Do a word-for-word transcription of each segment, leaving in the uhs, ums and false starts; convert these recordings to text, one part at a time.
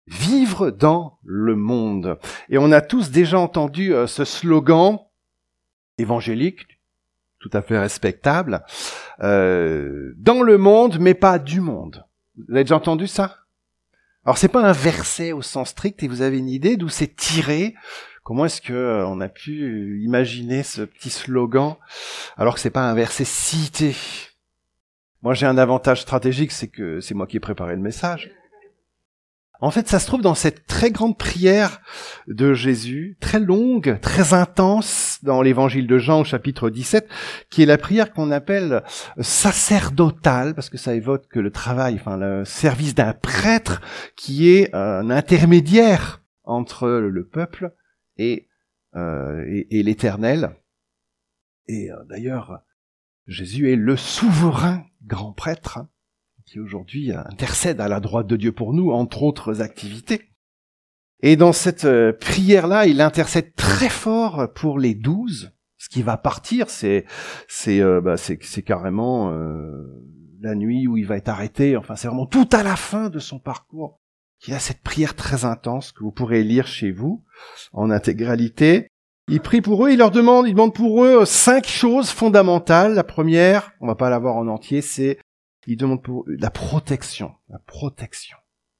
vivre dans le monde. Et on a tous déjà entendu euh, ce slogan évangélique, tout à fait respectable, euh, dans le monde, mais pas du monde. Vous avez déjà entendu ça? Alors c'est pas un verset au sens strict, et vous avez une idée d'où c'est tiré? Comment est-ce que euh, on a pu imaginer ce petit slogan alors que c'est pas un verset cité? Moi j'ai un avantage stratégique, c'est que c'est moi qui ai préparé le message. En fait, ça se trouve dans cette très grande prière de Jésus, très longue, très intense, dans l'évangile de Jean au chapitre dix-sept, qui est la prière qu'on appelle sacerdotale, parce que ça évoque le travail, enfin le service d'un prêtre qui est un intermédiaire entre le peuple et, euh, et, et l'Éternel. Et euh, d'ailleurs, Jésus est le souverain grand prêtre, qui aujourd'hui intercède à la droite de Dieu pour nous, entre autres activités. Et dans cette euh, prière-là, il intercède très fort pour les douze. Ce qui va partir, c'est c'est euh, bah, c'est, c'est carrément euh, la nuit où il va être arrêté. Enfin, c'est vraiment tout à la fin de son parcours qu'il a cette prière très intense que vous pourrez lire chez vous en intégralité. Il prie pour eux, il leur demande, il demande pour eux cinq choses fondamentales. La première, on va pas la voir en entier, c'est il demande pour eux la protection, la protection.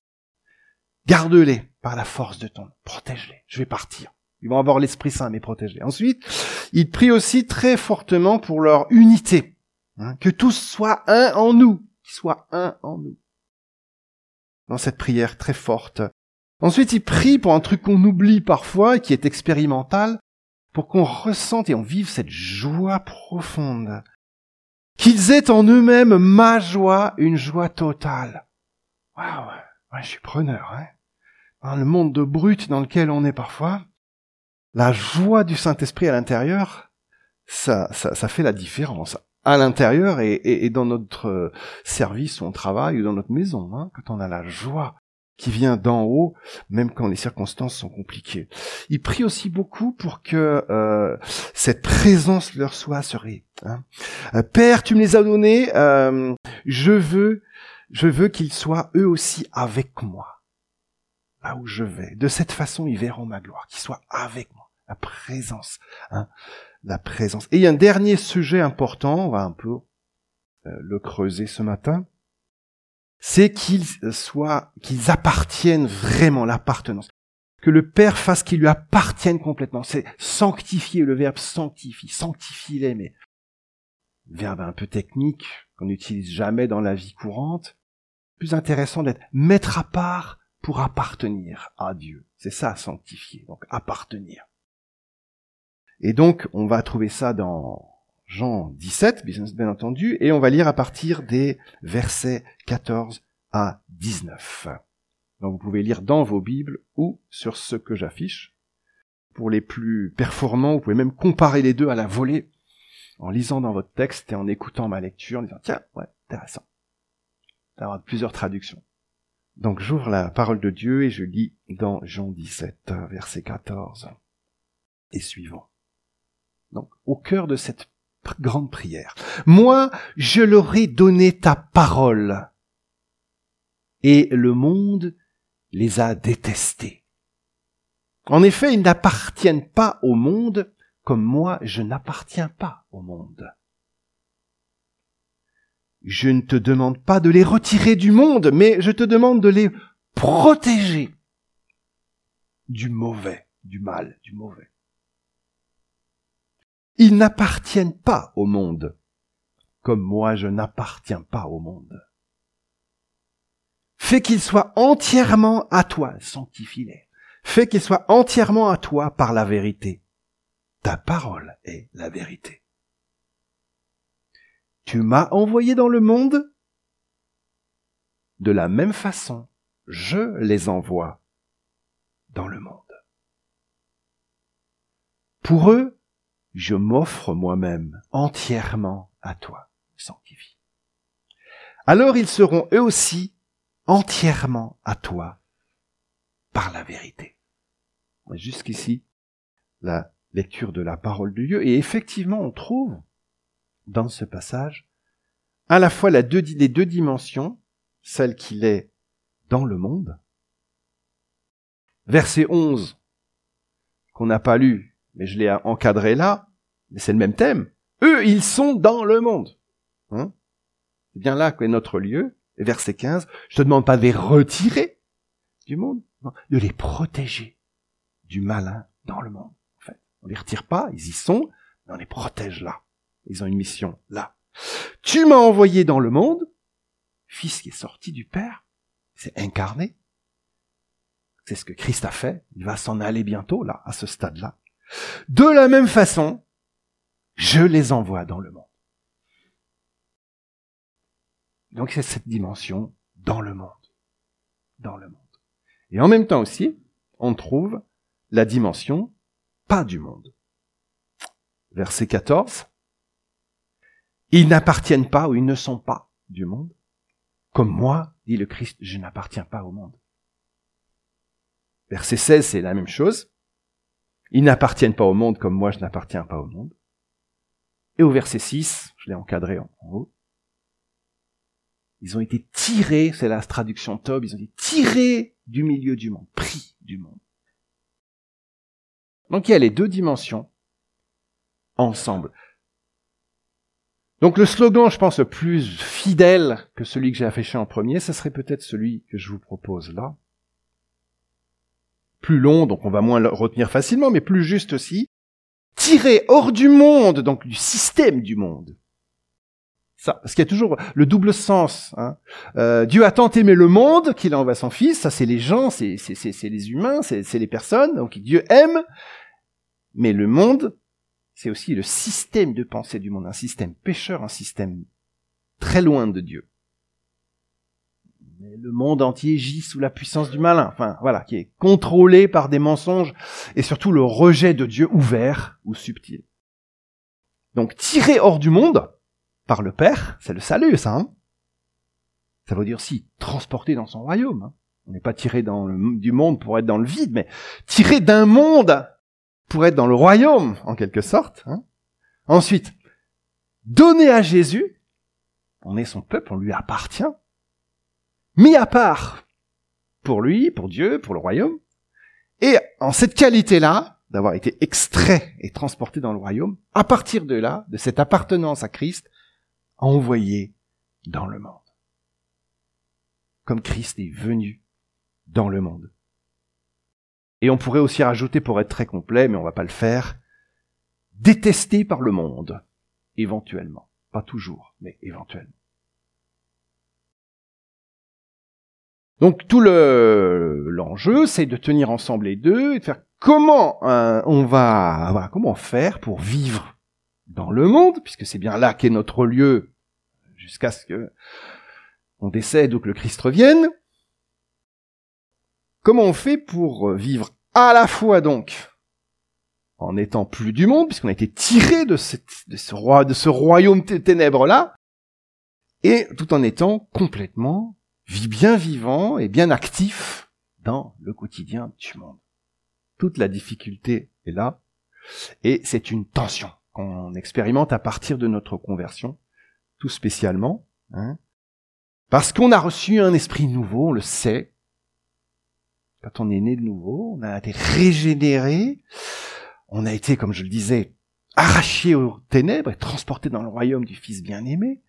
Garde-les par la force de ton nom, protège-les. Je vais partir. Ils vont avoir l'Esprit Saint, mais protège-les. Ensuite, il prie aussi très fortement pour leur unité, hein, que tous soient un en nous, qu'ils soient un en nous. Dans cette prière très forte. Ensuite, il prie pour un truc qu'on oublie parfois et qui est expérimental, pour qu'on ressente et on vive cette joie profonde. Qu'ils aient en eux-mêmes ma joie, une joie totale. Waouh, ouais, je suis preneur, hein. Dans le monde de brut dans lequel on est parfois, la joie du Saint-Esprit à l'intérieur, ça, ça, ça fait la différence. À l'intérieur et, et, et dans notre service où on travaille ou dans notre maison, hein, quand on a la joie qui vient d'en haut, même quand les circonstances sont compliquées. Il prie aussi beaucoup pour que euh, cette présence leur soit assurée. Hein. Euh, Père, tu me les as donnés, euh, je veux, je veux qu'ils soient eux aussi avec moi, là où je vais. De cette façon, ils verront ma gloire, qu'ils soient avec moi, la présence, hein, la présence. Et il y a un dernier sujet important, on va un peu euh, le creuser ce matin. C'est qu'ils soient, qu'ils appartiennent vraiment, l'appartenance. Que le Père fasse qu'ils lui appartiennent complètement. C'est sanctifier, le verbe sanctifie, sanctifie-les, mais verbe un peu technique, qu'on n'utilise jamais dans la vie courante. Plus intéressant d'être mettre à part pour appartenir à Dieu. C'est ça, sanctifier, donc appartenir. Et donc, on va trouver ça dans Jean dix-sept, bien entendu, et on va lire à partir des versets quatorze à dix-neuf. Donc vous pouvez lire dans vos Bibles ou sur ce que j'affiche. Pour les plus performants, vous pouvez même comparer les deux à la volée, en lisant dans votre texte et en écoutant ma lecture, en disant « Tiens, ouais, intéressant ». D'avoir plusieurs traductions. Donc j'ouvre la parole de Dieu et je lis dans Jean dix-sept, verset quatorze et suivant. Donc au cœur de cette grande prière. Moi, je leur ai donné ta parole, et le monde les a détestés. En effet, ils n'appartiennent pas au monde, comme moi, je n'appartiens pas au monde. Je ne te demande pas de les retirer du monde, mais je te demande de les protéger du mauvais, du mal, du mauvais. Ils n'appartiennent pas au monde, comme moi je n'appartiens pas au monde. Fais qu'ils soient entièrement à toi, sanctifie-les. Fais qu'ils soient entièrement à toi par la vérité. Ta parole est la vérité. Tu m'as envoyé dans le monde, de la même façon, je les envoie dans le monde. Pour eux, je m'offre moi-même entièrement à toi, sanctifie. Alors ils seront eux aussi entièrement à toi par la vérité. Jusqu'ici, la lecture de la parole de Dieu. Et effectivement, on trouve dans ce passage à la fois la deux, les deux dimensions, celle qu'il est dans le monde verset onze, qu'on n'a pas lu, mais je l'ai encadré là, mais c'est le même thème. Eux, ils sont dans le monde. Hein? C'est bien là qu'est notre lieu. Et verset quinze, je te demande pas de les retirer du monde, non, de les protéger du malin dans le monde. En fait, on les retire pas, ils y sont, mais on les protège là. Ils ont une mission là. Tu m'as envoyé dans le monde, Fils qui est sorti du Père, c'est incarné. C'est ce que Christ a fait. Il va s'en aller bientôt, là, à ce stade-là. De la même façon, je les envoie dans le monde. Donc c'est cette dimension dans le monde. Dans le monde. Et en même temps aussi, on trouve la dimension pas du monde. Verset quatorze. Ils n'appartiennent pas ou ils ne sont pas du monde. Comme moi, dit le Christ, je n'appartiens pas au monde. Verset seize, c'est la même chose. Ils n'appartiennent pas au monde comme moi, je n'appartiens pas au monde. Et au verset six, je l'ai encadré en haut, ils ont été tirés, c'est la traduction Tob, ils ont été tirés du milieu du monde, pris du monde. Donc il y a les deux dimensions ensemble. Donc le slogan, je pense, le plus fidèle que celui que j'ai affiché en premier, ce serait peut-être celui que je vous propose là. Plus long, donc on va moins le retenir facilement, mais plus juste aussi. Tirer hors du monde, donc du système du monde. Ça, parce qu'il y a toujours le double sens. Hein. Euh, Dieu a tant aimé le monde qu'il envoie son Fils. Ça, c'est les gens, c'est, c'est, c'est, c'est les humains, c'est, c'est les personnes. Donc Dieu aime, mais le monde, c'est aussi le système de pensée du monde, un système pécheur, un système très loin de Dieu. Mais le monde entier gît sous la puissance du malin, enfin voilà, qui est contrôlé par des mensonges et surtout le rejet de Dieu ouvert ou subtil. Donc tiré hors du monde par le Père, c'est le salut, ça. Hein ça veut dire aussi transporté dans son royaume. Hein. On n'est pas tiré dans le, du monde pour être dans le vide, mais tiré d'un monde pour être dans le royaume, en quelque sorte. Hein. Ensuite, donné à Jésus, on est son peuple, on lui appartient, mis à part pour lui, pour Dieu, pour le royaume, et en cette qualité-là, d'avoir été extrait et transporté dans le royaume, à partir de là, de cette appartenance à Christ, envoyé dans le monde. Comme Christ est venu dans le monde. Et on pourrait aussi rajouter, pour être très complet, mais on va pas le faire, détesté par le monde, éventuellement. Pas toujours, mais éventuellement. Donc tout le l'enjeu, c'est de tenir ensemble les deux et de faire comment euh, on va, voilà, comment faire pour vivre dans le monde, puisque c'est bien là qu'est notre lieu jusqu'à ce que on décède ou que le Christ revienne. Comment on fait pour vivre à la fois donc en étant plus du monde, puisqu'on a été tiré de, cette, de, ce, roi, de ce royaume de ténèbres-là, et tout en étant complètement bien vivant et bien actif dans le quotidien du monde. Toute la difficulté est là, et c'est une tension qu'on expérimente à partir de notre conversion, tout spécialement, hein, parce qu'on a reçu un esprit nouveau, on le sait. Quand on est né de nouveau, on a été régénéré, on a été, comme je le disais, arraché aux ténèbres et transporté dans le royaume du Fils bien-aimé.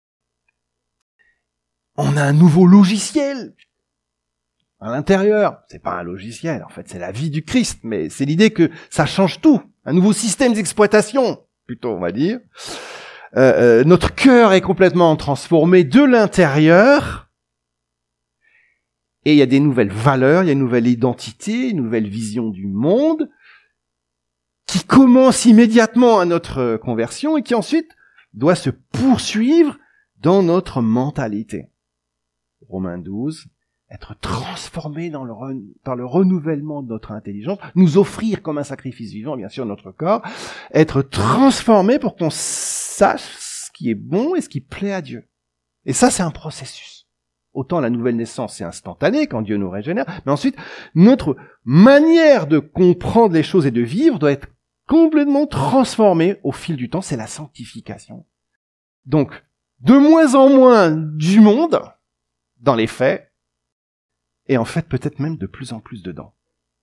On a un nouveau logiciel à l'intérieur. C'est pas un logiciel, en fait, c'est la vie du Christ, mais c'est l'idée que ça change tout. Un nouveau système d'exploitation, plutôt, on va dire. Euh, euh, notre cœur est complètement transformé de l'intérieur. Et il y a des nouvelles valeurs, il y a une nouvelle identité, une nouvelle vision du monde qui commence immédiatement à notre conversion et qui ensuite doit se poursuivre dans notre mentalité. Romains douze, être transformé dans le re... par le renouvellement de notre intelligence, nous offrir comme un sacrifice vivant, bien sûr, notre corps, être transformé pour qu'on sache ce qui est bon et ce qui plaît à Dieu. Et ça, c'est un processus. Autant la nouvelle naissance, c'est instantané quand Dieu nous régénère, mais ensuite, notre manière de comprendre les choses et de vivre doit être complètement transformée au fil du temps, c'est la sanctification. Donc, de moins en moins du monde, dans les faits, et en fait peut-être même de plus en plus dedans.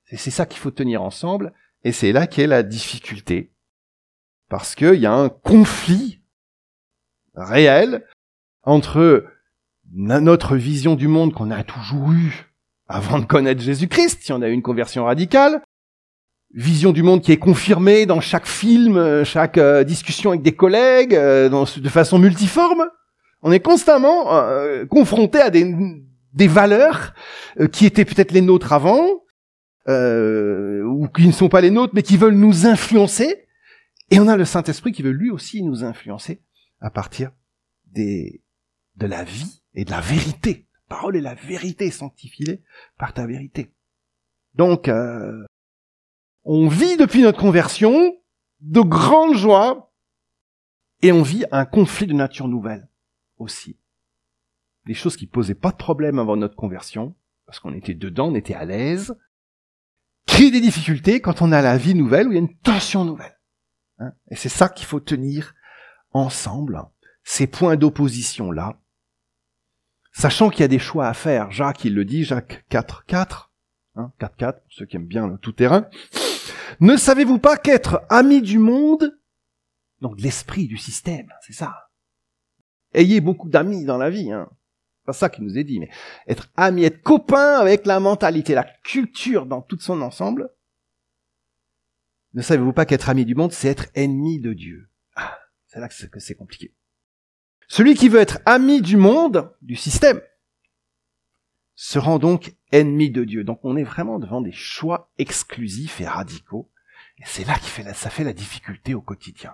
C'est, c'est ça qu'il faut tenir ensemble, et c'est là qu'est la difficulté. Parce qu'il y a un conflit réel entre notre vision du monde qu'on a toujours eue avant de connaître Jésus-Christ, si on a eu une conversion radicale, vision du monde qui est confirmée dans chaque film, chaque euh, discussion avec des collègues, euh, dans, de façon multiforme. On est constamment euh, confronté à des, des valeurs euh, qui étaient peut-être les nôtres avant, euh, ou qui ne sont pas les nôtres, mais qui veulent nous influencer. Et on a le Saint-Esprit qui veut lui aussi nous influencer à partir des, de la vie et de la vérité. La parole est la vérité, sanctifie-les par ta vérité. Donc, euh, on vit depuis notre conversion de grandes joies et on vit un conflit de nature nouvelle aussi. Des choses qui posaient pas de problème avant notre conversion, parce qu'on était dedans, on était à l'aise, créent des difficultés quand on a la vie nouvelle où il y a une tension nouvelle. Hein, et c'est ça qu'il faut tenir ensemble, ces points d'opposition-là, sachant qu'il y a des choix à faire. Jacques, il le dit, Jacques quatre quatre, hein, quatre quatre, pour ceux qui aiment bien le tout-terrain. Ne savez-vous pas qu'être ami du monde, donc de l'esprit, du système, c'est ça. Ayez beaucoup d'amis dans la vie, hein. C'est pas ça qui nous est dit, mais être ami, être copain avec la mentalité, la culture dans tout son ensemble. Ne savez-vous pas qu'être ami du monde, c'est être ennemi de Dieu? Ah, c'est là que c'est, que c'est compliqué. Celui qui veut être ami du monde, du système, se rend donc ennemi de Dieu. Donc on est vraiment devant des choix exclusifs et radicaux. Et c'est là que ça fait la difficulté au quotidien.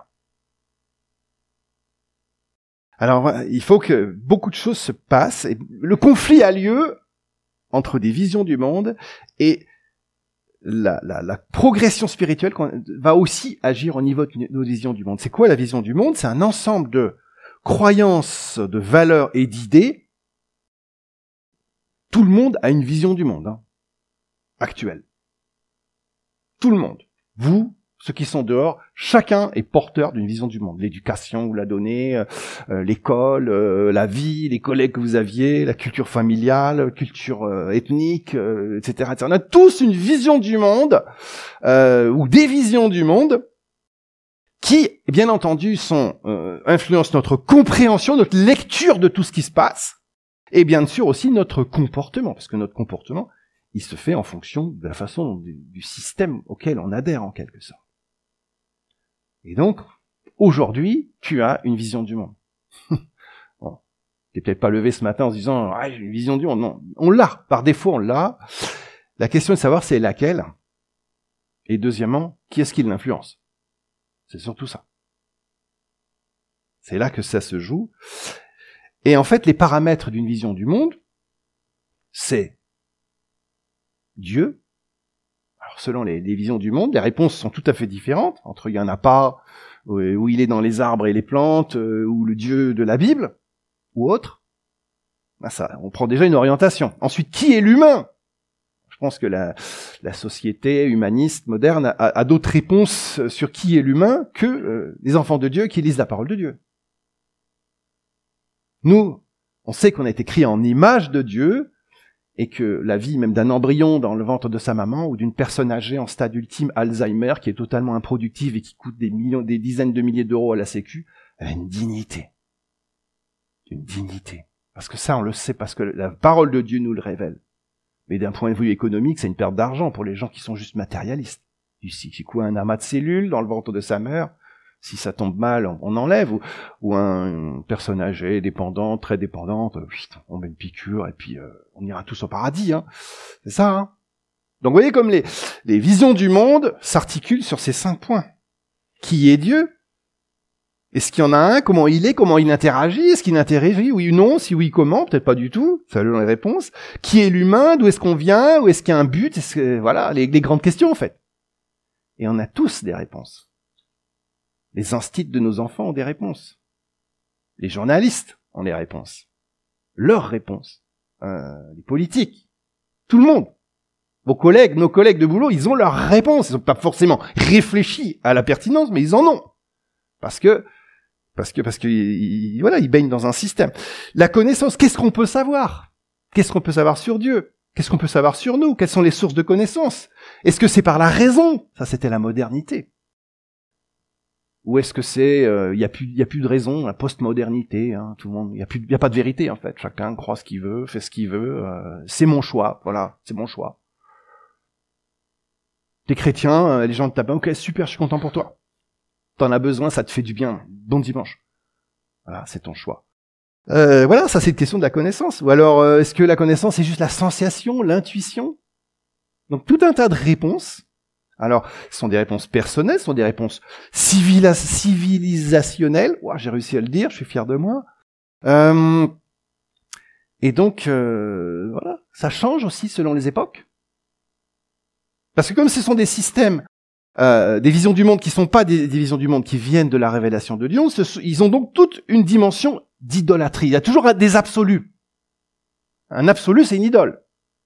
Alors il faut que beaucoup de choses se passent. Et le conflit a lieu entre des visions du monde et La, la, la progression spirituelle va aussi agir au niveau de nos visions du monde. C'est quoi la vision du monde? C'est un ensemble de croyances, de valeurs et d'idées. Tout le monde a une vision du monde, hein, actuelle. Tout le monde. Vous, ceux qui sont dehors, chacun est porteur d'une vision du monde. L'éducation, vous la donnez, euh, l'école, euh, la vie, les collègues que vous aviez, la culture familiale, culture euh, ethnique, euh, et cetera, et cetera. On a tous une vision du monde, euh, ou des visions du monde, qui, bien entendu, sont euh, influencent notre compréhension, notre lecture de tout ce qui se passe, et bien sûr aussi notre comportement, parce que notre comportement, il se fait en fonction de la façon du, du système auquel on adhère, en quelque sorte. Et donc, aujourd'hui, tu as une vision du monde. Bon, t'es peut-être pas levé ce matin en se disant ah, « j'ai une vision du monde ». Non, on l'a. Par défaut, on l'a. La question est de savoir c'est laquelle. Et deuxièmement, qui est-ce qui l'influence? C'est surtout ça. C'est là que ça se joue. Et en fait, les paramètres d'une vision du monde, c'est Dieu. Alors, selon les, les visions du monde, les réponses sont tout à fait différentes. Entre il y en a pas, où il est dans les arbres et les plantes, ou le Dieu de la Bible, ou autre. Ben ça, on prend déjà une orientation. Ensuite, qui est l'humain? Je pense que la, la société humaniste moderne a, a d'autres réponses sur qui est l'humain que euh, les enfants de Dieu qui lisent la parole de Dieu. Nous, on sait qu'on a été créés en image de Dieu, et que la vie même d'un embryon dans le ventre de sa maman ou d'une personne âgée en stade ultime Alzheimer qui est totalement improductive et qui coûte des millions, des dizaines de milliers d'euros à la Sécu, elle a une dignité. Une dignité. Parce que ça, on le sait, parce que la parole de Dieu nous le révèle. Mais d'un point de vue économique, c'est une perte d'argent pour les gens qui sont juste matérialistes. Ici, c'est quoi un amas de cellules dans le ventre de sa mère? Si ça tombe mal, on enlève. Ou, ou un, une personne âgée, dépendante, très dépendante, putain, on met une piqûre et puis euh, on ira tous au paradis. Hein. C'est ça. Hein. Donc vous voyez comme les, les visions du monde s'articulent sur ces cinq points. Qui est Dieu? Est-ce qu'il y en a un? Comment il est? Comment il interagit? Est-ce qu'il interagit? Oui ou non? Si oui, comment? Peut-être pas du tout. Ça donne les réponses. Qui est l'humain? D'où est-ce qu'on vient? Où est-ce qu'il y a un but? Est-ce que, voilà, les, les grandes questions en fait. Et on a tous des réponses. Les instituts de nos enfants ont des réponses. Les journalistes ont des réponses. Leurs réponses. Euh, les politiques. Tout le monde. Vos collègues, nos collègues de boulot, ils ont leurs réponses. Ils n'ont pas forcément réfléchi à la pertinence, mais ils en ont. Parce que, parce que, parce que, ils, voilà, ils baignent dans un système. La connaissance, qu'est-ce qu'on peut savoir? Qu'est-ce qu'on peut savoir sur Dieu? Qu'est-ce qu'on peut savoir sur nous? Quelles sont les sources de connaissances? Est-ce que c'est par la raison? Ça, c'était la modernité. Ou est-ce que c'est, il euh, y a plus, il y a plus de raison, la postmodernité, hein, tout le monde, il y a plus, il y a pas de vérité en fait. Chacun croit ce qu'il veut, fait ce qu'il veut. Euh, c'est mon choix, voilà, c'est mon choix. T'es chrétien, euh, les gens te tapent, ok, super, je suis content pour toi. T'en as besoin, ça te fait du bien. Bon dimanche. Voilà, c'est ton choix. Euh, voilà, ça c'est une question de la connaissance. Ou alors, euh, est-ce que la connaissance est juste la sensation, l'intuition? Donc tout un tas de réponses. Alors, ce sont des réponses personnelles, ce sont des réponses civila- civilisationnelles. Ouah, j'ai réussi à le dire, je suis fier de moi. Euh, et donc, euh, voilà, ça change aussi selon les époques. Parce que comme ce sont des systèmes, euh, des visions du monde qui sont pas des, des visions du monde qui viennent de la révélation de Dieu, ce, ils ont donc toute une dimension d'idolâtrie. Il y a toujours des absolus. Un absolu, c'est une idole.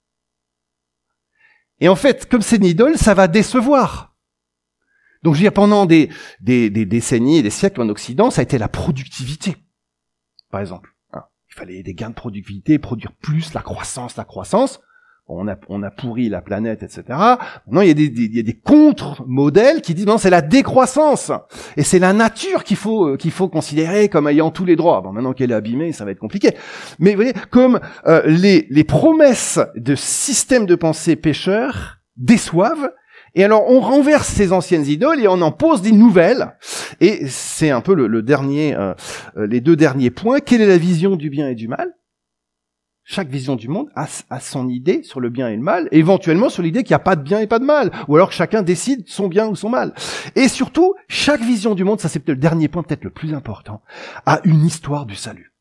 Et en fait, comme c'est une idole, ça va décevoir. Donc, je veux dire, pendant des, des, des décennies et des siècles en Occident, ça a été la productivité, par exemple. Hein, il fallait des gains de productivité, produire plus, la croissance, la croissance. On a, on a pourri la planète, et cetera. Maintenant, il y a des, des, il y a des contre-modèles qui disent non, c'est la décroissance et c'est la nature qu'il faut, qu'il faut considérer comme ayant tous les droits. Bon, maintenant qu'elle est abîmée, ça va être compliqué. Mais vous voyez, comme euh, les, les promesses de systèmes de pensée pécheurs déçoivent, et alors on renverse ces anciennes idoles et on en pose des nouvelles. Et c'est un peu le, le dernier, euh, les deux derniers points. Quelle est la vision du bien et du mal? Chaque vision du monde a, a son idée sur le bien et le mal, et éventuellement sur l'idée qu'il n'y a pas de bien et pas de mal, ou alors que chacun décide son bien ou son mal. Et surtout, chaque vision du monde, ça c'est peut-être le dernier point, peut-être le plus important, a une histoire du salut.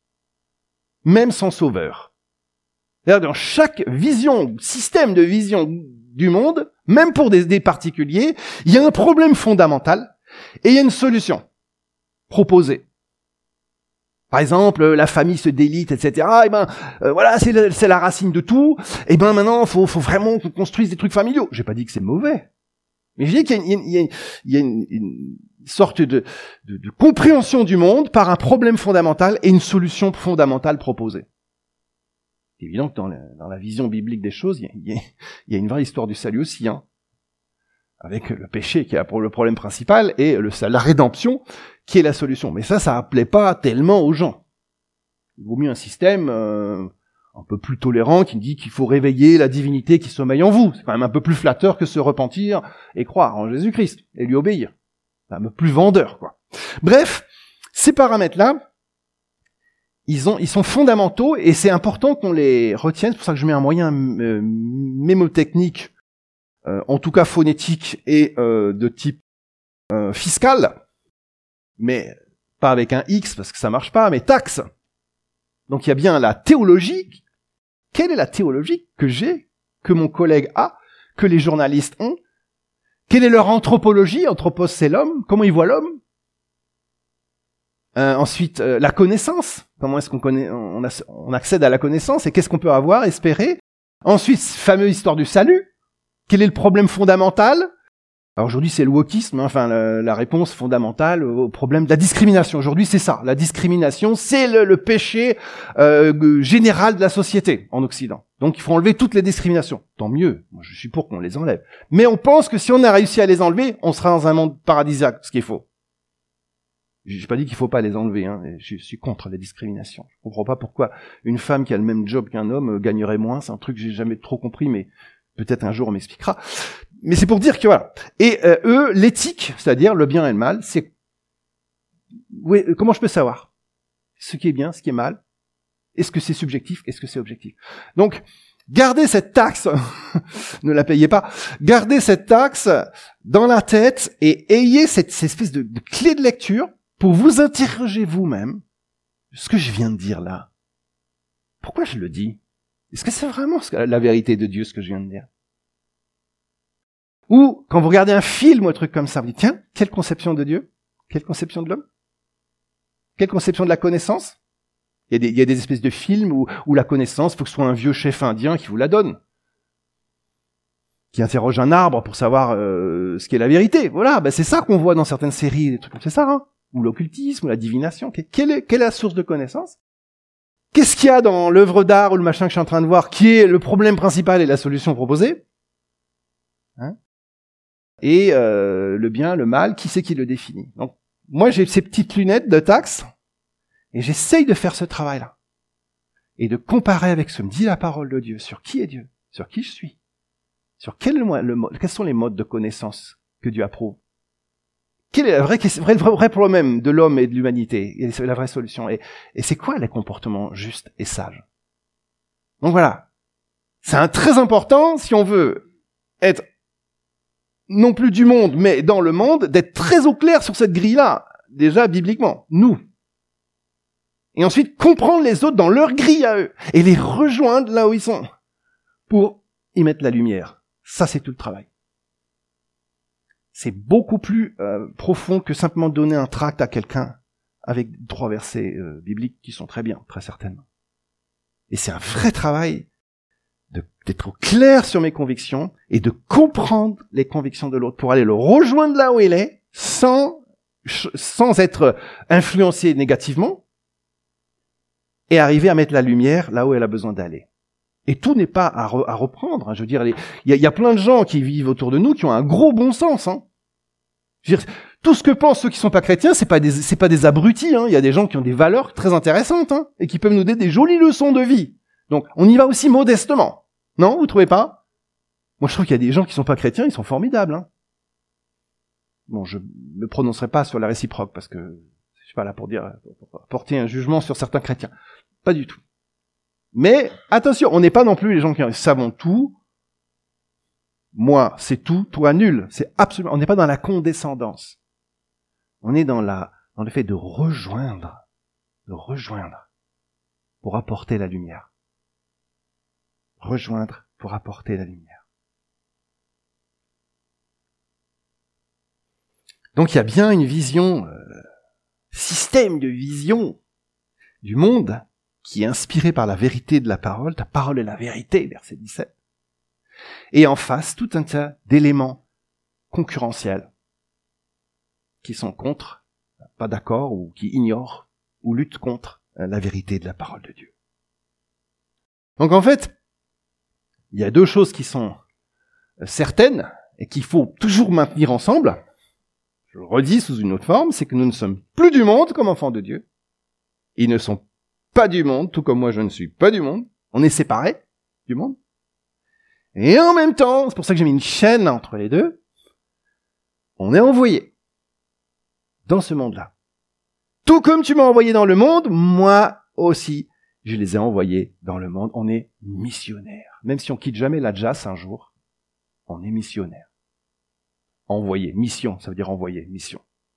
Même sans sauveur. C'est-à-dire dans chaque vision, système de vision du monde, même pour des, des particuliers, il y a un problème fondamental, et il y a une solution proposée. Par exemple, la famille se délite, et cetera. Et ben, euh, voilà, c'est, le, c'est la racine de tout. Et ben, maintenant, faut, faut vraiment qu'on construise des trucs familiaux. J'ai pas dit que c'est mauvais, mais je dis qu'il y a, il y a, il y a une, une sorte de, de, de compréhension du monde par un problème fondamental et une solution fondamentale proposée. C'est évident que dans la, dans la vision biblique des choses, il y, a, il, y a, il y a une vraie histoire du salut aussi, hein, avec le péché qui est le problème principal et le, la rédemption qui est la solution. Mais ça, ça plaît pas tellement aux gens. Il vaut mieux un système euh, un peu plus tolérant qui dit qu'il faut réveiller la divinité qui sommeille en vous. C'est quand même un peu plus flatteur que se repentir et croire en Jésus-Christ et lui obéir. C'est un peu plus vendeur, quoi. Bref, ces paramètres-là, ils, ont, ils sont fondamentaux et c'est important qu'on les retienne. C'est pour ça que je mets un moyen euh, mémotechnique, euh, en tout cas phonétique et euh, de type euh, fiscal, mais pas avec un X parce que ça marche pas, mais taxe. Donc il y a bien la théologie. Quelle est la théologie que j'ai, que mon collègue a, que les journalistes ont? Quelle est leur anthropologie? Anthropos, c'est l'homme. Comment ils voient l'homme? euh, Ensuite, euh, la connaissance. Comment est-ce qu'on connaît, on, a, on accède à la connaissance et qu'est-ce qu'on peut avoir, espérer? Ensuite, fameuse histoire du salut. Quel est le problème fondamental? Alors aujourd'hui, c'est le wokisme, hein, enfin la, la réponse fondamentale au problème de la discrimination. Aujourd'hui, c'est ça. La discrimination, c'est le, le péché euh, général de la société en Occident. Donc, il faut enlever toutes les discriminations. Tant mieux. Moi, je suis pour qu'on les enlève. Mais on pense que si on a réussi à les enlever, on sera dans un monde paradisiaque, ce qui est faux. J'ai pas dit qu'il faut pas les enlever. Hein. Je suis contre les discriminations. Je comprends pas pourquoi une femme qui a le même job qu'un homme gagnerait moins. C'est un truc que j'ai jamais trop compris, mais peut-être un jour on m'expliquera. Mais c'est pour dire que voilà. Et euh, eux, l'éthique, c'est-à-dire le bien et le mal, c'est oui, comment je peux savoir ce qui est bien, ce qui est mal? Est-ce que c'est subjectif? Est-ce que c'est objectif? Donc, gardez cette taxe, ne la payez pas. Gardez cette taxe dans la tête et ayez cette, cette espèce de, de clé de lecture pour vous interroger vous-même. Ce que je viens de dire là, pourquoi je le dis? Est-ce que c'est vraiment la vérité de Dieu, ce que je viens de dire? Ou, quand vous regardez un film ou un truc comme ça, vous dites, tiens, quelle conception de Dieu? Quelle conception de l'homme? Quelle conception de la connaissance? Il y a des, il y a des espèces de films où, où la connaissance, il faut que ce soit un vieux chef indien qui vous la donne. Qui interroge un arbre pour savoir euh, ce qu'est la vérité. Voilà, ben c'est ça qu'on voit dans certaines séries, des trucs comme c'est ça, hein? Ou l'occultisme, ou la divination. Quelle est, quelle est la source de connaissance? Qu'est-ce qu'il y a dans l'œuvre d'art ou le machin que je suis en train de voir qui est le problème principal et la solution proposée, hein? Et euh, le bien, le mal, qui c'est qui le définit? Donc, moi, j'ai ces petites lunettes de taxe et j'essaye de faire ce travail-là et de comparer avec ce que me dit la parole de Dieu sur qui est Dieu, sur qui je suis, sur quel, le, le, quels sont les modes de connaissance que Dieu approuve. Quel est le vrai, vrai, vrai problème de l'homme et de l'humanité, et la vraie solution, et, et c'est quoi les comportements justes et sages? Donc voilà, c'est un très important, si on veut être non plus du monde, mais dans le monde, d'être très au clair sur cette grille-là, déjà bibliquement, nous. Et ensuite comprendre les autres dans leur grille à eux, et les rejoindre là où ils sont, pour y mettre la lumière. Ça, c'est tout le travail. C'est beaucoup plus euh, profond que simplement donner un tract à quelqu'un avec trois versets euh, bibliques qui sont très bien, très certainement. Et c'est un vrai travail de, d'être au clair sur mes convictions et de comprendre les convictions de l'autre pour aller le rejoindre là où il est sans, sans être influencé négativement et arriver à mettre la lumière là où elle a besoin d'aller. Et tout n'est pas à, re, à reprendre. Hein. Je veux dire, il y, y a plein de gens qui vivent autour de nous qui ont un gros bon sens. Hein. Je veux dire, tout ce que pensent ceux qui sont pas chrétiens, c'est pas des, c'est pas des abrutis. Hein. Il y a des gens qui ont des valeurs très intéressantes hein, et qui peuvent nous donner des jolies leçons de vie. Donc, on y va aussi modestement. Non, vous trouvez pas? Moi, je trouve qu'il y a des gens qui sont pas chrétiens, ils sont formidables. Hein. Bon, je me prononcerai pas sur la réciproque parce que je suis pas là pour dire, pour porter un jugement sur certains chrétiens. Pas du tout. Mais attention, on n'est pas non plus les gens qui savent tout. Moi, c'est tout, toi nul. C'est absolument. On n'est pas dans la condescendance. On est dans la, dans le fait de rejoindre, de rejoindre pour apporter la lumière. Rejoindre pour apporter la lumière. Donc il y a bien une vision, euh, système de vision du monde qui est inspiré par la vérité de la parole. Ta parole est la vérité, verset dix-sept. Et en face, tout un tas d'éléments concurrentiels qui sont contre, pas d'accord, ou qui ignorent, ou luttent contre la vérité de la parole de Dieu. Donc en fait, il y a deux choses qui sont certaines et qu'il faut toujours maintenir ensemble. Je le redis sous une autre forme, c'est que nous ne sommes plus du monde comme enfants de Dieu. Ils ne sont pas du monde, tout comme moi je ne suis pas du monde. On est séparés du monde. Et en même temps, c'est pour ça que j'ai mis une chaîne entre les deux, on est envoyé dans ce monde-là. Tout comme tu m'as envoyé dans le monde, moi aussi, je les ai envoyés dans le monde. On est missionnaires. Même si on quitte jamais la J A S un jour, on est missionnaire. Envoyé, mission, ça veut dire envoyer, mission.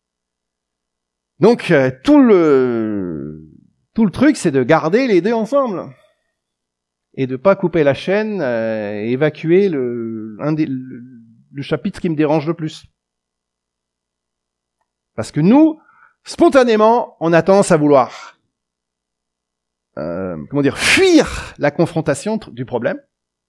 Donc, euh, tout le... Tout le truc, c'est de garder les deux ensemble et de pas couper la chaîne, euh, et évacuer le, un des, le, le chapitre qui me dérange le plus. Parce que nous, spontanément, on a tendance à vouloir, euh, comment dire, fuir la confrontation du problème,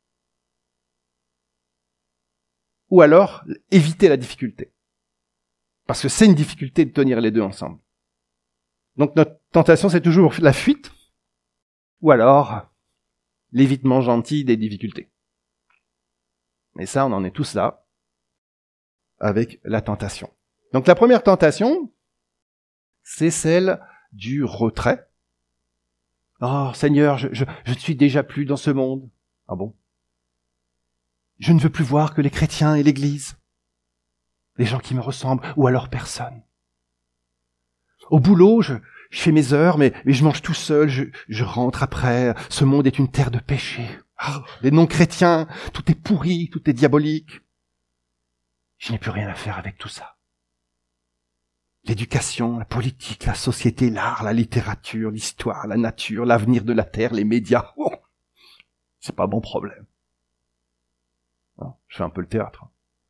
ou alors éviter la difficulté. Parce que c'est une difficulté de tenir les deux ensemble. Donc notre tentation, c'est toujours la fuite, ou alors l'évitement gentil des difficultés. Et ça, on en est tous là, avec la tentation. Donc la première tentation, c'est celle du retrait. Oh Seigneur, je, je, je ne suis déjà plus dans ce monde. Ah bon? Je ne veux plus voir que les chrétiens et l'Église, les gens qui me ressemblent, ou alors personne. Au boulot, je, je fais mes heures, mais, mais je mange tout seul, je, je rentre après. Ce monde est une terre de péché. Oh, les non-chrétiens, tout est pourri, tout est diabolique. Je n'ai plus rien à faire avec tout ça. L'éducation, la politique, la société, l'art, la littérature, l'histoire, la nature, l'avenir de la terre, les médias. Oh, c'est pas mon problème. Non, je fais un peu le théâtre.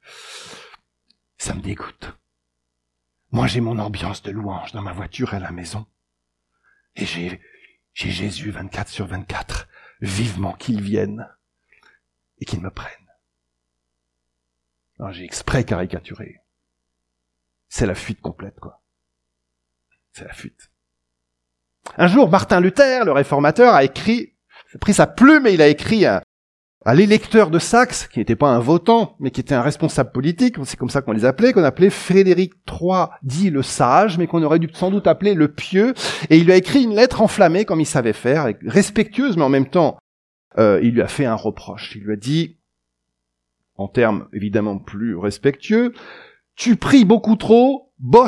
Ça me dégoûte. Moi, j'ai mon ambiance de louange dans ma voiture à la maison. Et j'ai, j'ai Jésus vingt-quatre sur vingt-quatre. Vivement qu'il vienne et qu'il me prenne. Alors, j'ai exprès caricaturé. C'est la fuite complète, quoi. C'est la fuite. Un jour, Martin Luther, le réformateur, a écrit, a pris sa plume et il a écrit à, à l'électeur de Saxe, qui n'était pas un votant, mais qui était un responsable politique, c'est comme ça qu'on les appelait, qu'on appelait Frédéric trois dit le sage, mais qu'on aurait dû sans doute appeler le pieux, et il lui a écrit une lettre enflammée, comme il savait faire, respectueuse, mais en même temps, euh, il lui a fait un reproche. Il lui a dit, en termes évidemment plus respectueux, « Tu pries beaucoup trop, bosse !»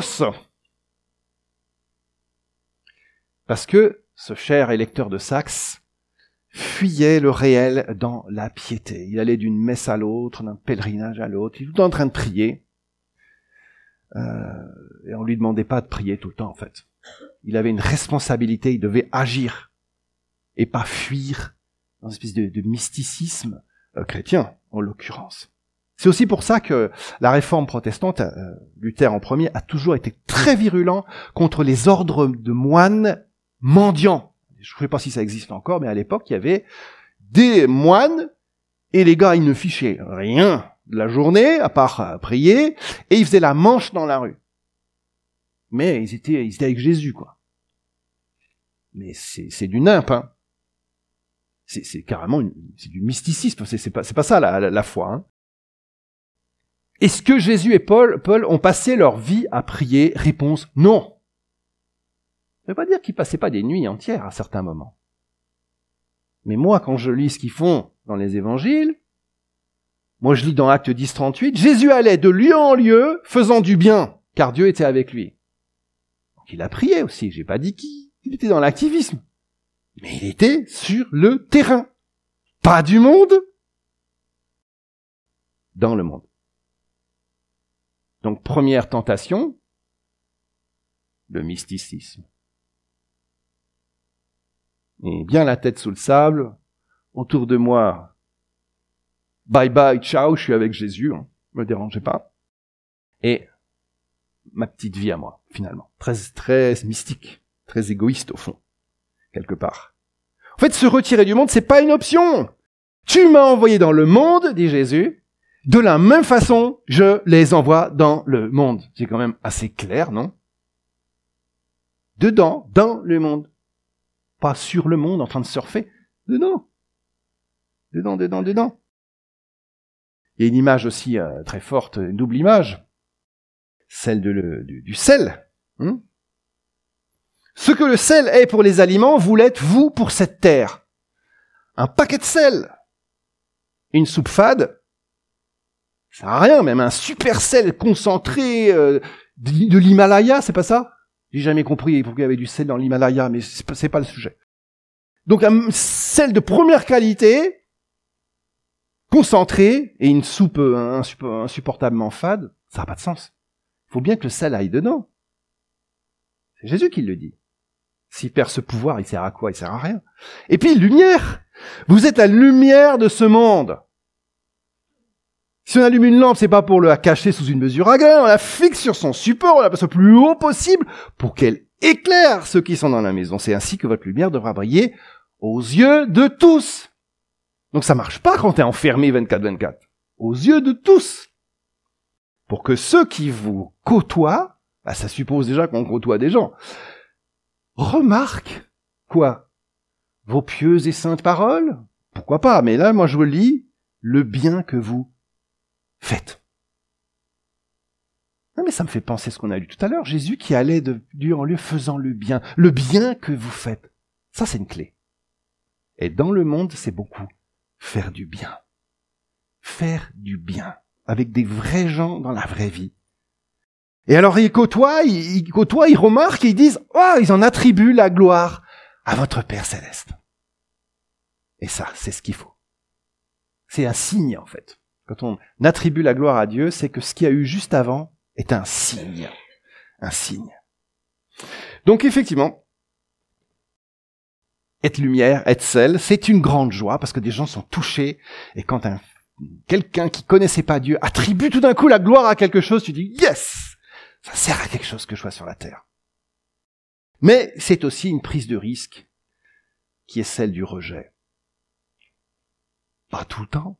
Parce que ce cher électeur de Saxe fuyait le réel dans la piété. Il allait d'une messe à l'autre, d'un pèlerinage à l'autre, il était tout le temps en train de prier. Euh, et on lui demandait pas de prier tout le temps, en fait. Il avait une responsabilité, il devait agir et pas fuir dans une espèce de, de mysticisme euh, chrétien, en l'occurrence. C'est aussi pour ça que la réforme protestante, euh, Luther en premier, a toujours été très virulent contre les ordres de moines mendiants. Je ne sais pas si ça existe encore, mais à l'époque, il y avait des moines, et les gars, ils ne fichaient rien de la journée, à part euh, prier, et ils faisaient la manche dans la rue. Mais ils étaient, ils étaient avec Jésus, quoi. Mais c'est, c'est du nimp, hein. C'est, c'est carrément une, c'est du mysticisme, c'est, c'est pas, c'est pas ça la, la, la foi, hein. Est-ce que Jésus et Paul, Paul ont passé leur vie à prier? Réponse, non. Ça veut pas dire qu'ils passaient pas des nuits entières à certains moments. Mais moi, quand je lis ce qu'ils font dans les évangiles, moi je lis dans Actes dix, trente-huit, Jésus allait de lieu en lieu faisant du bien, car Dieu était avec lui. Donc il a prié aussi, j'ai pas dit qu'il était dans l'activisme. Mais il était sur le terrain. Pas du monde, dans le monde. Donc première tentation, le mysticisme. Et bien la tête sous le sable, autour de moi, bye bye, ciao, je suis avec Jésus, hein, me dérangez pas. Et ma petite vie à moi, finalement. Très, très mystique, très égoïste au fond, quelque part. En fait, se retirer du monde, c'est pas une option. Tu m'as envoyé dans le monde, dit Jésus, de la même façon, je les envoie dans le monde. C'est quand même assez clair, non? Dedans, dans le monde. Pas sur le monde en train de surfer. Dedans. Dedans, dedans, dedans. Il y a une image aussi euh, très forte, une double image. Celle de le, du, du sel. Hum Ce que le sel est pour les aliments, vous l'êtes vous pour cette terre. Un paquet de sel. Une soupe fade. Ça sert à rien, même un super sel concentré euh, de, de l'Himalaya, c'est pas ça? J'ai jamais compris pourquoi il y avait du sel dans l'Himalaya, mais c'est pas, c'est pas le sujet. Donc un sel de première qualité, concentré, et une soupe insupportablement fade, ça n'a pas de sens. Il faut bien que le sel aille dedans. C'est Jésus qui le dit. S'il perd ce pouvoir, il sert à quoi? Il sert à rien. Et puis, lumière. Vous êtes la lumière de ce monde. Si on allume une lampe, c'est pas pour la cacher sous une mesure à grain, on la fixe sur son support, on la passe au plus haut possible pour qu'elle éclaire ceux qui sont dans la maison. C'est ainsi que votre lumière devra briller aux yeux de tous. Donc ça marche pas quand t'es enfermé vingt-quatre vingt-quatre. Aux yeux de tous. Pour que ceux qui vous côtoient, bah ça suppose déjà qu'on côtoie des gens, remarquent quoi? Vos pieuses et saintes paroles? Pourquoi pas? Mais là, moi je vous lis le bien que vous faites. Non, mais ça me fait penser à ce qu'on a lu tout à l'heure. Jésus qui allait de lieu en lieu faisant le bien. Le bien que vous faites. Ça, c'est une clé. Et dans le monde, c'est beaucoup. Faire du bien. Faire du bien. Avec des vrais gens dans la vraie vie. Et alors, ils côtoient, ils, ils côtoient, ils remarquent, ils disent, oh, ils en attribuent la gloire à votre Père Céleste. Et ça, c'est ce qu'il faut. C'est un signe, en fait. Quand on attribue la gloire à Dieu, c'est que ce qu'il y a eu juste avant est un signe. Un signe. Donc effectivement, être lumière, être sel, c'est une grande joie parce que des gens sont touchés. Et quand un, quelqu'un qui connaissait pas Dieu attribue tout d'un coup la gloire à quelque chose, tu dis « Yes !» Ça sert à quelque chose que je vois sur la terre. Mais c'est aussi une prise de risque qui est celle du rejet. Pas tout le temps.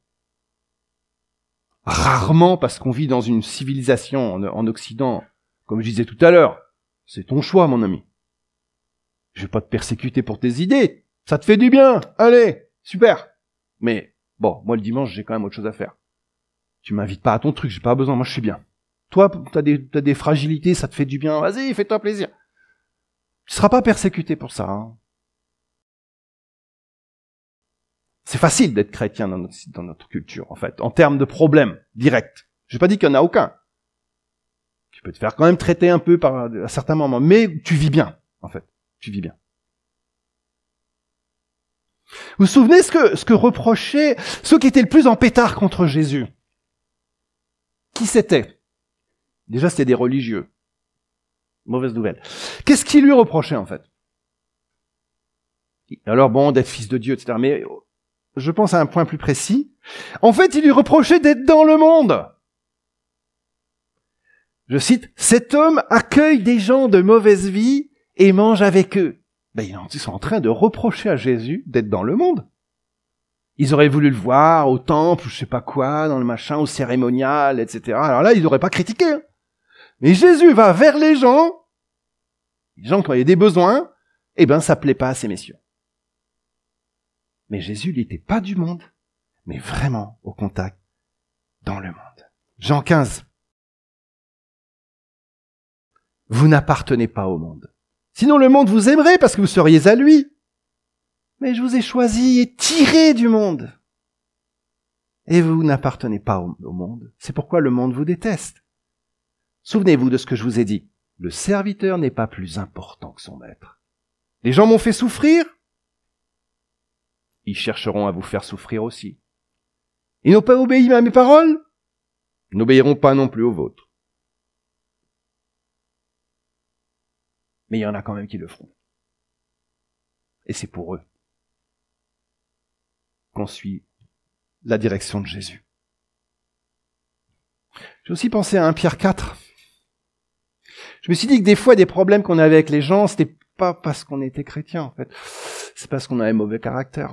Rarement parce qu'on vit dans une civilisation en, en Occident, comme je disais tout à l'heure. C'est ton choix, mon ami. Je vais pas te persécuter pour tes idées. Ça te fait du bien. Allez, super. Mais bon, moi le dimanche, j'ai quand même autre chose à faire. Tu m'invites pas à ton truc, j'ai pas besoin, moi je suis bien. Toi, t'as des, t'as des fragilités, ça te fait du bien. Vas-y, fais-toi plaisir. Tu seras pas persécuté pour ça. Hein. C'est facile d'être chrétien dans notre, dans notre culture, en fait, en termes de problèmes directs. J'ai pas dit qu'il y en a aucun. Tu peux te faire quand même traiter un peu par à certains moments, mais tu vis bien, en fait. Tu vis bien. Vous vous souvenez ce que, ce que reprochaient ceux qui étaient le plus en pétard contre Jésus? Qui c'était? Déjà, c'était des religieux. Mauvaise nouvelle. Qu'est-ce qu'ils lui reprochaient, en fait? Alors bon, d'être fils de Dieu, et cetera. Mais je pense à un point plus précis. En fait, ils lui reprochaient d'être dans le monde. Je cite, « Cet homme accueille des gens de mauvaise vie et mange avec eux. » Ben, ils sont en train de reprocher à Jésus d'être dans le monde. Ils auraient voulu le voir au temple, je sais pas quoi, dans le machin, au cérémonial, et cetera. Alors là, ils n'auraient pas critiqué. Hein. Mais Jésus va vers les gens, les gens qui ont des besoins, eh ben, ça plaît pas à ces messieurs. Mais Jésus, il n'était pas du monde, mais vraiment au contact dans le monde. Jean quinze. Vous n'appartenez pas au monde. Sinon le monde vous aimerait parce que vous seriez à lui. Mais je vous ai choisi et tiré du monde. Et vous n'appartenez pas au, au monde. C'est pourquoi le monde vous déteste. Souvenez-vous de ce que je vous ai dit. Le serviteur n'est pas plus important que son maître. Les gens m'ont fait souffrir. Ils chercheront à vous faire souffrir aussi. Ils n'ont pas obéi à mes paroles. Ils n'obéiront pas non plus aux vôtres. Mais il y en a quand même qui le feront. Et c'est pour eux qu'on suit la direction de Jésus. J'ai aussi pensé à un Pierre quatre. Je me suis dit que des fois, des problèmes qu'on avait avec les gens, c'était pas parce qu'on était chrétien, en fait. C'est parce qu'on avait mauvais caractère.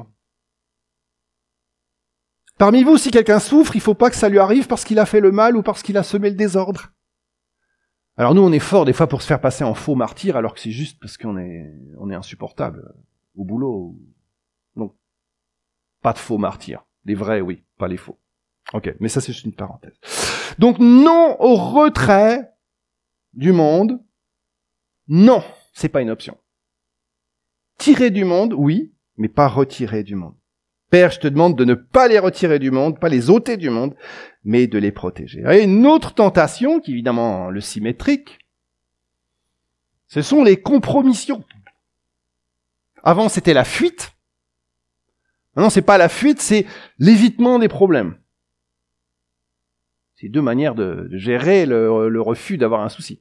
Parmi vous, si quelqu'un souffre, il faut pas que ça lui arrive parce qu'il a fait le mal ou parce qu'il a semé le désordre. Alors nous, on est fort des fois pour se faire passer en faux martyr, alors que c'est juste parce qu'on est, on est insupportable au boulot. Donc, pas de faux martyrs. Les vrais, oui, pas les faux. Ok, mais ça c'est juste une parenthèse. Donc non au retrait du monde. Non, c'est pas une option. Tirer du monde, oui, mais pas retirer du monde. Père, je te demande de ne pas les retirer du monde, pas les ôter du monde, mais de les protéger. Et une autre tentation, qui est évidemment le symétrique, ce sont les compromissions. Avant, c'était la fuite. Maintenant, c'est pas la fuite, c'est l'évitement des problèmes. C'est deux manières de gérer le, le refus d'avoir un souci.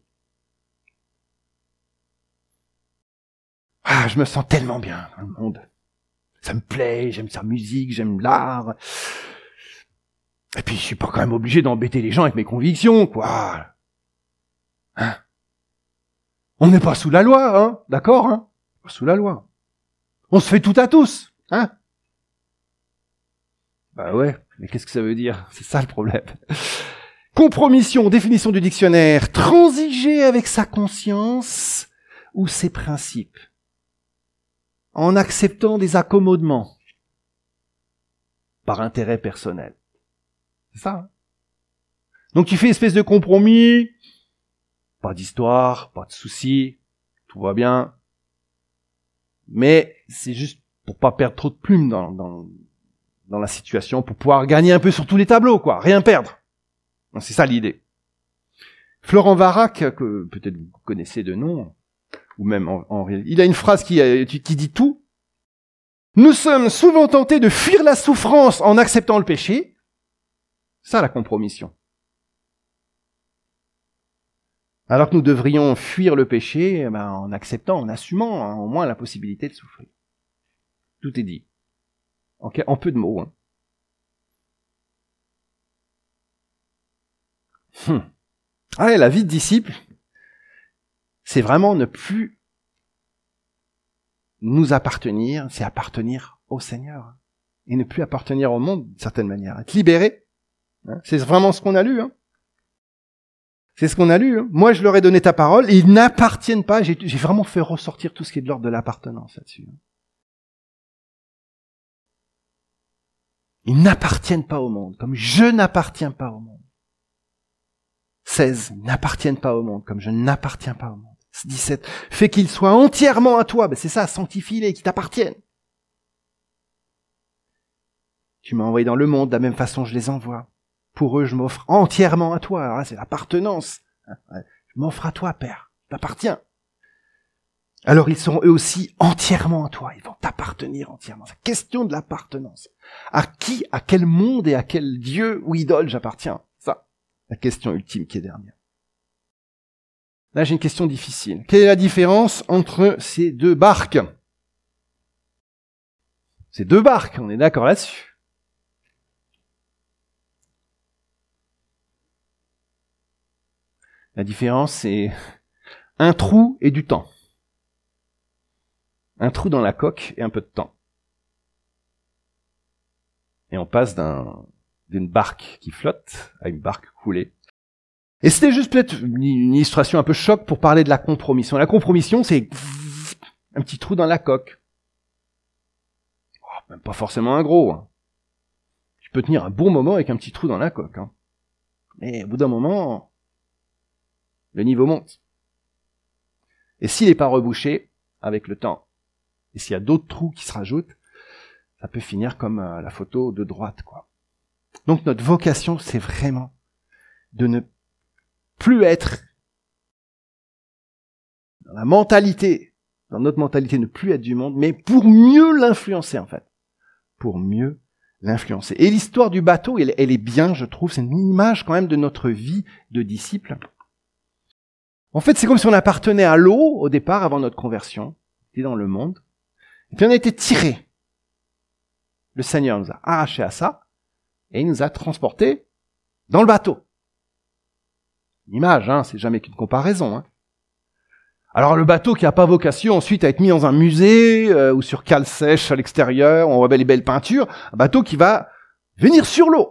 Ah, je me sens tellement bien dans le monde. Ça me plaît, j'aime sa musique, j'aime l'art. Et puis, je suis pas quand même obligé d'embêter les gens avec mes convictions, quoi. Hein? On n'est pas sous la loi, hein? D'accord, hein? Pas sous la loi. On se fait tout à tous, hein? Bah ouais, mais qu'est-ce que ça veut dire? C'est ça le problème. Compromission, définition du dictionnaire. Transiger avec sa conscience ou ses principes. En acceptant des accommodements par intérêt personnel. C'est ça. Hein? Donc tu fais une espèce de compromis, pas d'histoire, pas de soucis, tout va bien, mais c'est juste pour pas perdre trop de plumes dans, dans, dans la situation, pour pouvoir gagner un peu sur tous les tableaux, quoi, rien perdre. Donc, c'est ça l'idée. Florent Varac, que peut-être vous connaissez de nom, ou même en, en réalité. Il a une phrase qui, qui dit tout. Nous sommes souvent tentés de fuir la souffrance en acceptant le péché. Ça, la compromission. Alors que nous devrions fuir le péché eh ben, en acceptant, en assumant hein, au moins la possibilité de souffrir. Tout est dit. Okay, en peu de mots. Hein. Hum. Ah, la vie de disciple, c'est vraiment ne plus nous appartenir, c'est appartenir au Seigneur. Et ne plus appartenir au monde, d'une certaine manière. Être libéré. Hein, c'est vraiment ce qu'on a lu. Hein. C'est ce qu'on a lu. Hein. Moi, je leur ai donné ta parole, et ils n'appartiennent pas. J'ai, j'ai vraiment fait ressortir tout ce qui est de l'ordre de l'appartenance là-dessus. Ils n'appartiennent pas au monde, comme je n'appartiens pas au monde. seize. Ils n'appartiennent pas au monde, comme je n'appartiens pas au monde. dix-sept. Fais qu'ils soient entièrement à toi. Ben c'est ça, sanctifie-les, qui t'appartiennent. Tu m'as envoyé dans le monde, de la même façon je les envoie. Pour eux, je m'offre entièrement à toi. Alors là, c'est l'appartenance. Je m'offre à toi, Père. Je t'appartiens. Alors ils seront eux aussi entièrement à toi. Ils vont t'appartenir entièrement. C'est la question de l'appartenance. À qui, à quel monde et à quel Dieu ou idole j'appartiens? Ça, la question ultime qui est dernière. Là, j'ai une question difficile. Quelle est la différence entre ces deux barques? Ces deux barques, on est d'accord là-dessus. La différence, c'est un trou et du temps. Un trou dans la coque et un peu de temps. Et on passe d'un, d'une barque qui flotte à une barque coulée. Et c'était juste peut-être une illustration un peu choc pour parler de la compromission. La compromission, c'est un petit trou dans la coque. Oh, même pas forcément un gros. Hein. Tu peux tenir un bon moment avec un petit trou dans la coque. Hein. Mais au bout d'un moment, le niveau monte. Et s'il n'est pas rebouché avec le temps, et s'il y a d'autres trous qui se rajoutent, ça peut finir comme euh, la photo de droite, quoi. Donc notre vocation, c'est vraiment de ne plus être dans la mentalité, dans notre mentalité, ne plus être du monde, mais pour mieux l'influencer, en fait. Pour mieux l'influencer. Et l'histoire du bateau, elle, elle est bien, je trouve, c'est une image quand même de notre vie de disciple. En fait, c'est comme si on appartenait à l'eau au départ, avant notre conversion, on était dans le monde, et puis on a été tiré. Le Seigneur nous a arrachés à ça, et il nous a transportés dans le bateau. Une image, hein, c'est jamais qu'une comparaison. Hein. Alors le bateau qui n'a pas vocation ensuite à être mis dans un musée, euh, ou sur cale sèche à l'extérieur, où on voit les belles peintures, un bateau qui va venir sur l'eau.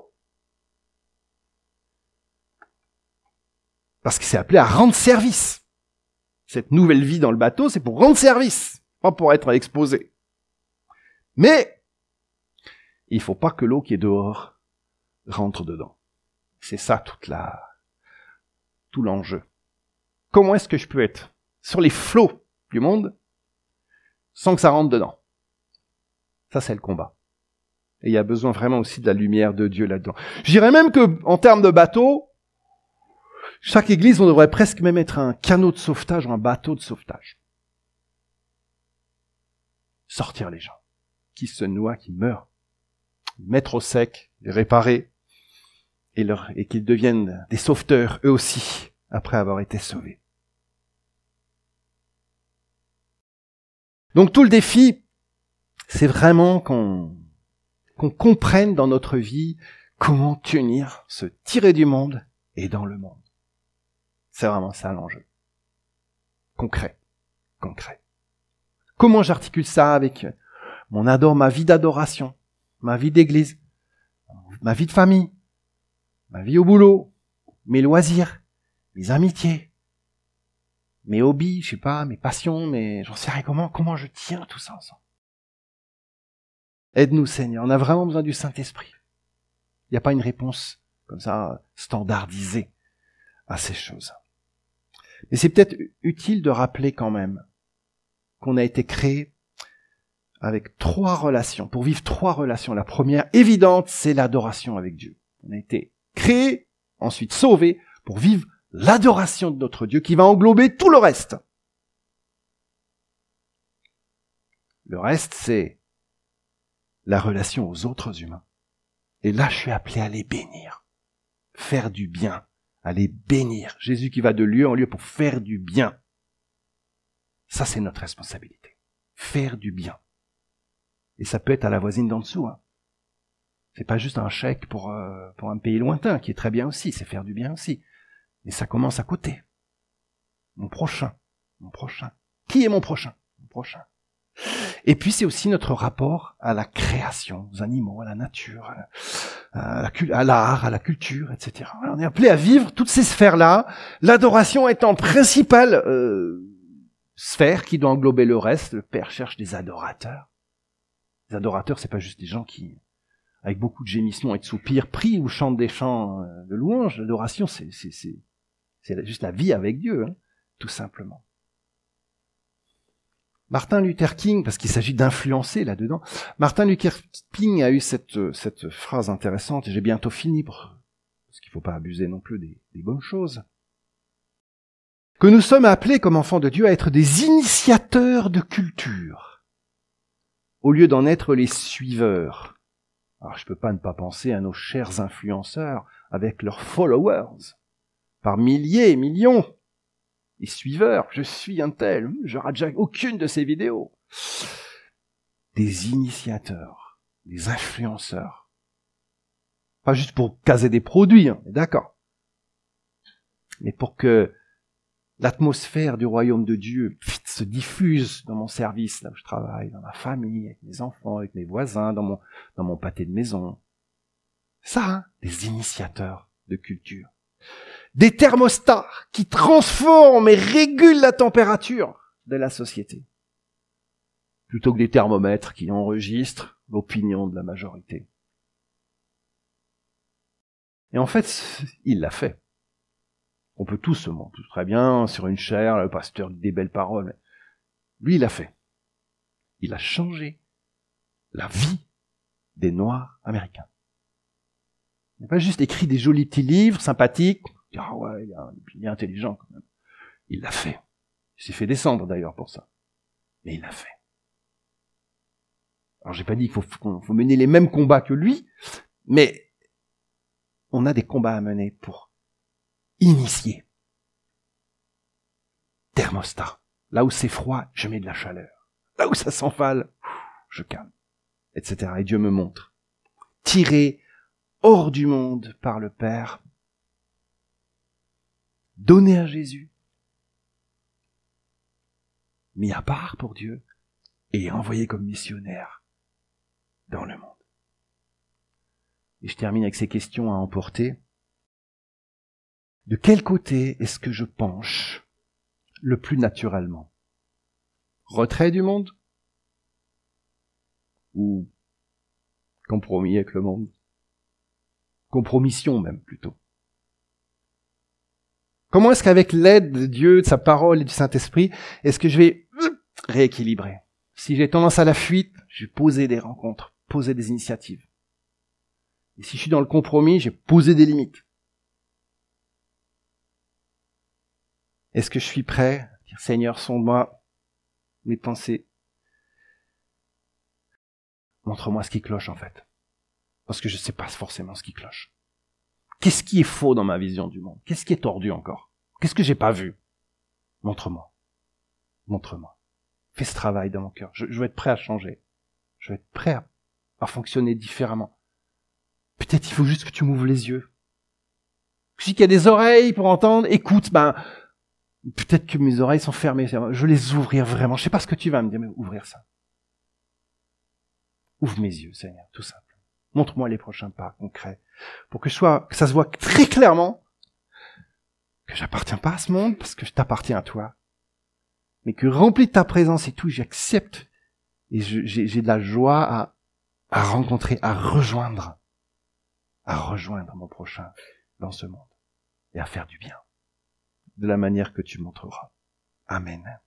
Parce qu'il s'est appelé à rendre service. Cette nouvelle vie dans le bateau, c'est pour rendre service, pas pour être exposé. Mais il faut pas que l'eau qui est dehors rentre dedans. C'est ça toute la, tout l'enjeu. Comment est-ce que je peux être sur les flots du monde sans que ça rentre dedans? Ça, c'est le combat. Et il y a besoin vraiment aussi de la lumière de Dieu là-dedans. Je dirais même que, en termes de bateau, chaque église, on devrait presque même être un canot de sauvetage ou un bateau de sauvetage. Sortir les gens qui se noient, qui meurent, mettre au sec, les réparer, et, leur, et qu'ils deviennent des sauveteurs eux aussi, après avoir été sauvés. Donc tout le défi, c'est vraiment qu'on, qu'on comprenne dans notre vie comment tenir, se tirer du monde et dans le monde. C'est vraiment ça l'enjeu. Concret. Concret. Comment j'articule ça avec mon adore, ma vie d'adoration, ma vie d'église, ma vie de famille, ma vie au boulot, mes loisirs, mes amitiés, mes hobbies, je sais pas, mes passions, mais j'en sais rien comment, comment je tiens tout ça ensemble. Aide-nous, Seigneur. On a vraiment besoin du Saint-Esprit. Il n'y a pas une réponse comme ça standardisée à ces choses. Mais c'est peut-être utile de rappeler quand même qu'on a été créé avec trois relations, pour vivre trois relations. La première, évidente, c'est l'adoration avec Dieu. On a été créé, ensuite sauvé, pour vivre l'adoration de notre Dieu qui va englober tout le reste. Le reste, c'est la relation aux autres humains. Et là, je suis appelé à les bénir, faire du bien, à les bénir. Jésus qui va de lieu en lieu pour faire du bien. Ça, c'est notre responsabilité. Faire du bien. Et ça peut être à la voisine d'en dessous. Hein. C'est pas juste un chèque pour, euh, pour un pays lointain, qui est très bien aussi, c'est faire du bien aussi. Mais ça commence à côté. Mon prochain. Mon prochain. Qui est mon prochain? Mon prochain. Et puis c'est aussi notre rapport à la création, aux animaux, à la nature, à, la, à l'art, à la culture, et cetera. On est appelé à vivre toutes ces sphères-là, l'adoration étant principale euh, sphère qui doit englober le reste. Le Père cherche des adorateurs. Les adorateurs, c'est pas juste des gens qui, avec beaucoup de gémissements et de soupirs, prient ou chantent des chants de louange. L'adoration, c'est, c'est, c'est, c'est juste la vie avec Dieu, hein, tout simplement. Martin Luther King, parce qu'il s'agit d'influencer là-dedans, Martin Luther King a eu cette, cette phrase intéressante, et j'ai bientôt fini, pour, parce qu'il ne faut pas abuser non plus des, des bonnes choses, que nous sommes appelés comme enfants de Dieu à être des initiateurs de culture, au lieu d'en être les suiveurs. Alors je peux pas ne pas penser à nos chers influenceurs avec leurs followers, par milliers et millions. Les suiveurs, je suis un tel, je rate jamais aucune de ces vidéos. Des initiateurs, des influenceurs. Pas juste pour caser des produits, hein, d'accord. Mais pour que l'atmosphère du royaume de Dieu se diffuse dans mon service, là où je travaille, dans ma famille, avec mes enfants, avec mes voisins, dans mon, dans mon pâté de maison. Ça, hein, des initiateurs de culture. Des thermostats qui transforment et régulent la température de la société, plutôt que des thermomètres qui enregistrent l'opinion de la majorité. Et en fait, il l'a fait. On peut tous se montrer très bien sur une chaire, le pasteur dit des belles paroles. Lui, il l'a fait. Il a changé la vie des Noirs américains. Il n'a pas juste écrit des jolis petits livres sympathiques. Ah ouais, il est intelligent quand même. Il l'a fait. Il s'est fait descendre d'ailleurs pour ça. Mais il l'a fait. Alors j'ai pas dit qu'il faut, faut mener les mêmes combats que lui, mais on a des combats à mener pour initier. Thermostat. Là où c'est froid, je mets de la chaleur. Là où ça s'enfale, je calme. Etc. Et Dieu me montre. Tiré hors du monde par le Père, donné à Jésus, mis à part pour Dieu et envoyé comme missionnaire dans le monde. Et je termine avec ces questions à emporter. De quel côté est-ce que je penche le plus naturellement? Retrait du monde? Ou compromis avec le monde? Compromission même plutôt. Comment est-ce qu'avec l'aide de Dieu, de sa parole et du Saint-Esprit, est-ce que je vais rééquilibrer? Si j'ai tendance à la fuite, je vais poser des rencontres, poser des initiatives. Et si je suis dans le compromis, je vais poser des limites. Est-ce que je suis prêt à dire, Seigneur, sonde-moi mes pensées. Montre-moi ce qui cloche en fait. Parce que je ne sais pas forcément ce qui cloche. Qu'est-ce qui est faux dans ma vision du monde? Qu'est-ce qui est tordu encore? Qu'est-ce que j'ai pas vu? Montre-moi. Montre-moi. Fais ce travail dans mon cœur. Je, je veux être prêt à changer. Je veux être prêt à, à fonctionner différemment. Peut-être il faut juste que tu m'ouvres les yeux. Si il y a des oreilles pour entendre, écoute, ben, peut-être que mes oreilles sont fermées. Je veux les ouvrir vraiment. Je sais pas ce que tu vas me dire, mais ouvrir ça. Ouvre mes yeux, Seigneur, tout simple. Montre-moi les prochains pas concrets. Pour que je sois, que ça se voit très clairement que j'appartiens pas à ce monde parce que je t'appartiens à toi. Mais que rempli de ta présence et tout, j'accepte et je, j'ai, j'ai de la joie à, à rencontrer, à rejoindre, à rejoindre mon prochain dans ce monde et à faire du bien de la manière que tu montreras. Amen.